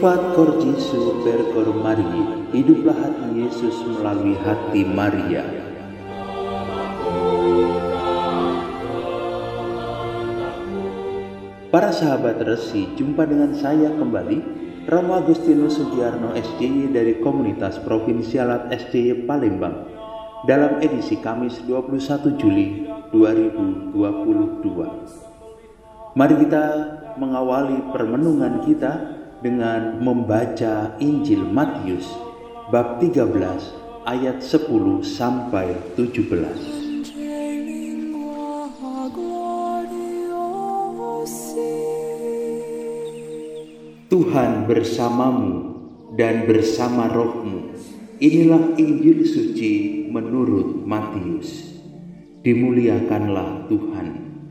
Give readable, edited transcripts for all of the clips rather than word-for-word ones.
Sifat Cor Jesu per Cor Maria, hiduplah hati Yesus melalui hati Maria. Para sahabat Resi, jumpa dengan saya kembali, Romo Agustinus Sugiarno SJY dari Komunitas Provinsialat SJY Palembang, dalam edisi Kamis 21 Juli 2022. Mari kita mengawali permenungan kita dengan membaca Injil Matius bab 13 ayat 10 sampai 17. Tuhan bersamamu dan bersama rohmu. Inilah Injil suci menurut Matius. Dimuliakanlah Tuhan.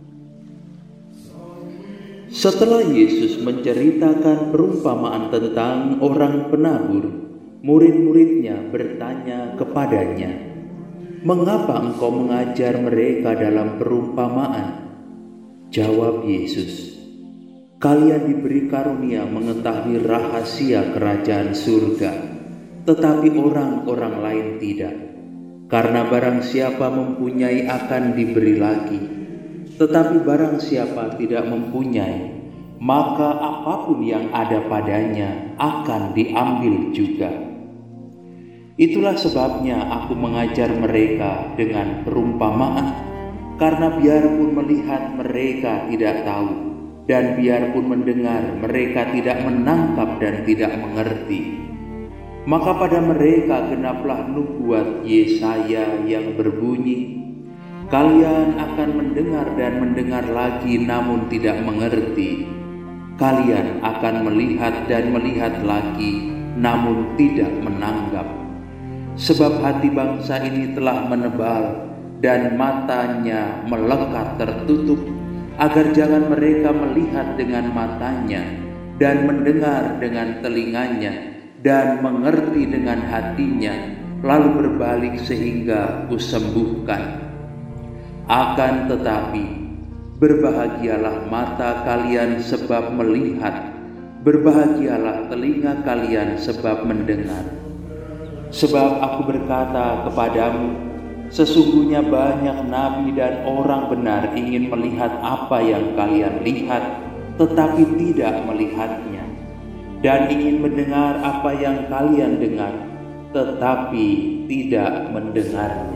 Setelah Yesus menceritakan perumpamaan tentang orang penabur, murid-muridnya bertanya kepadanya, "Mengapa engkau mengajar mereka dalam perumpamaan?" Jawab Yesus, "Kalian diberi karunia mengetahui rahasia kerajaan surga, tetapi orang-orang lain tidak. Karena barang siapa mempunyai akan diberi lagi, tetapi barang siapa tidak mempunyai, maka apapun yang ada padanya akan diambil juga. Itulah sebabnya aku mengajar mereka dengan perumpamaan, karena biarpun melihat mereka tidak tahu, dan biarpun mendengar mereka tidak menangkap dan tidak mengerti. Maka pada mereka genaplah nubuat Yesaya yang berbunyi, kalian akan mendengar dan mendengar lagi namun tidak mengerti. Kalian akan melihat dan melihat lagi namun tidak menanggap. Sebab hati bangsa ini telah menebal dan matanya melekat tertutup, agar jangan mereka melihat dengan matanya dan mendengar dengan telinganya dan mengerti dengan hatinya, lalu berbalik sehingga kusembuhkan. Akan tetapi, berbahagialah mata kalian sebab melihat, berbahagialah telinga kalian sebab mendengar. Sebab aku berkata kepadamu, sesungguhnya banyak nabi dan orang benar ingin melihat apa yang kalian lihat, tetapi tidak melihatnya, dan ingin mendengar apa yang kalian dengar, tetapi tidak mendengarnya.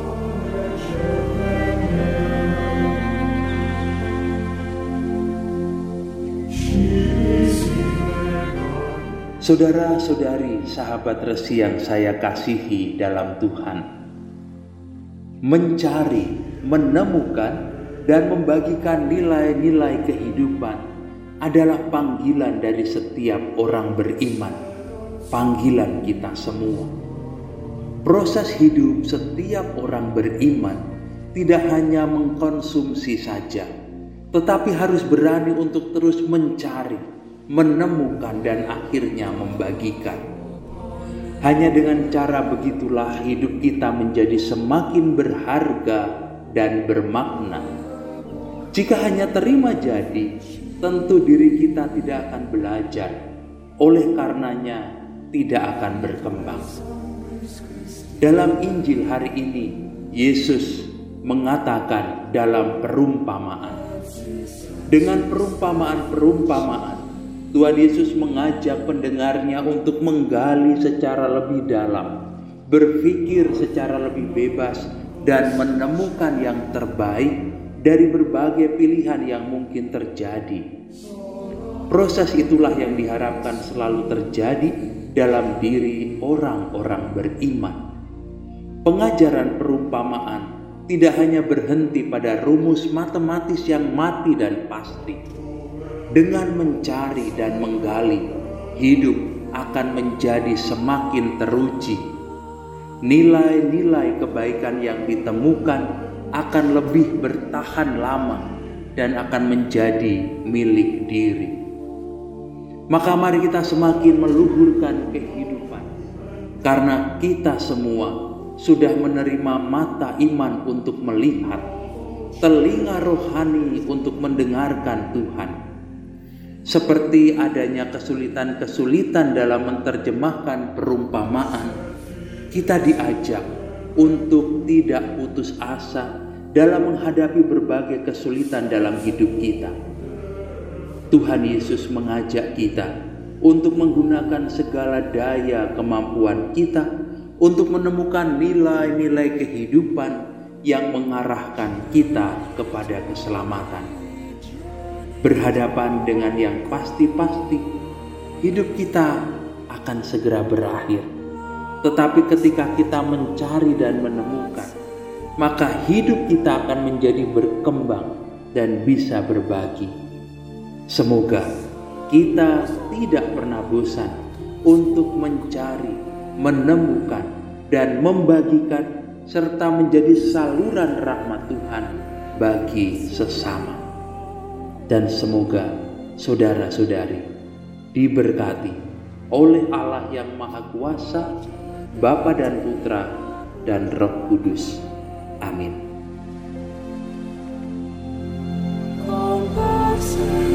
Saudara-saudari, sahabat Resi yang saya kasihi dalam Tuhan, mencari, menemukan, dan membagikan nilai-nilai kehidupan adalah panggilan dari setiap orang beriman, panggilan kita semua. Proses hidup setiap orang beriman tidak hanya mengkonsumsi saja, tetapi harus berani untuk terus mencari, menemukan, dan akhirnya membagikan. Hanya dengan cara begitulah hidup kita menjadi semakin berharga dan bermakna. Jika hanya terima jadi, tentu diri kita tidak akan belajar, oleh karenanya tidak akan berkembang. Dalam Injil hari ini, Yesus mengatakan dalam perumpamaan. Dengan perumpamaan-perumpamaan, Tuhan Yesus mengajak pendengarnya untuk menggali secara lebih dalam, berpikir secara lebih bebas, dan menemukan yang terbaik dari berbagai pilihan yang mungkin terjadi. Proses itulah yang diharapkan selalu terjadi dalam diri orang-orang beriman. Pengajaran perumpamaan tidak hanya berhenti pada rumus matematis yang mati dan pasti. Dengan mencari dan menggali, hidup akan menjadi semakin teruji. Nilai-nilai kebaikan yang ditemukan akan lebih bertahan lama dan akan menjadi milik diri. Maka mari kita semakin meluhurkan kehidupan, karena kita semua sudah menerima mata iman untuk melihat, telinga rohani untuk mendengarkan Tuhan. Seperti adanya kesulitan-kesulitan dalam menerjemahkan perumpamaan, kita diajak untuk tidak putus asa dalam menghadapi berbagai kesulitan dalam hidup kita. Tuhan Yesus mengajak kita untuk menggunakan segala daya kemampuan kita untuk menemukan nilai-nilai kehidupan yang mengarahkan kita kepada keselamatan. Berhadapan dengan yang pasti-pasti, hidup kita akan segera berakhir. Tetapi ketika kita mencari dan menemukan, maka hidup kita akan menjadi berkembang dan bisa berbagi. Semoga kita tidak pernah bosan untuk mencari, menemukan, dan membagikan serta menjadi saluran rahmat Tuhan bagi sesama. Dan semoga saudara-saudari diberkati oleh Allah yang Maha Kuasa, Bapa dan Putra dan Roh Kudus. Amin.